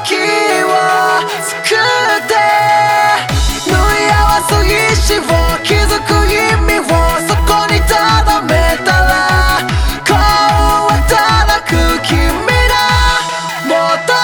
木を作って縫い合わす石を気づく意味をそこに留めたら幸運はたく君らもっと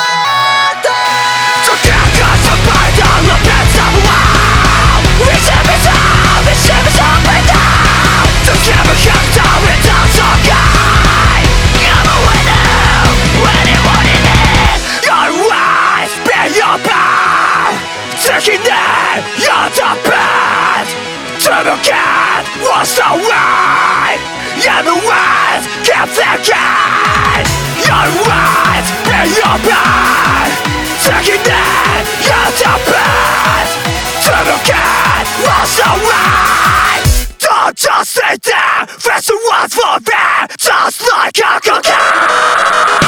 Taking that, you're the best. To look at what's the right. You're the ones keep thinking. You're right, be your best. Taking that, you're the best. To look at what's the right. Don't just sit there, face the words for them, just like a cocaine.